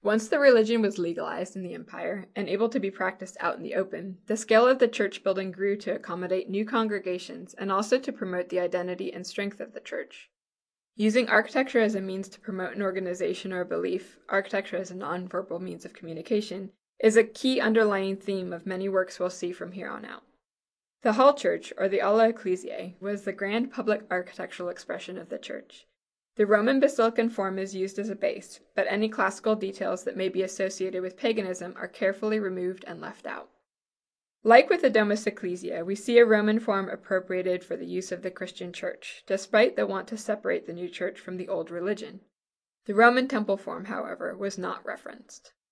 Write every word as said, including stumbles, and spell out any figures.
Once the religion was legalized in the empire and able to be practiced out in the open, the scale of the church building grew to accommodate new congregations and also to promote the identity and strength of the church. Using architecture as a means to promote an organization or a belief, architecture as a nonverbal means of communication, is a key underlying theme of many works we'll see from here on out. The Hall Church, or the Aula Ecclesiae, was the grand public architectural expression of the church. The Roman basilican form is used as a base, but any classical details that may be associated with paganism are carefully removed and left out. Like with the Domus Ecclesiae, we see a Roman form appropriated for the use of the Christian church, despite the want to separate the new church from the old religion. The Roman temple form, however, was not referenced.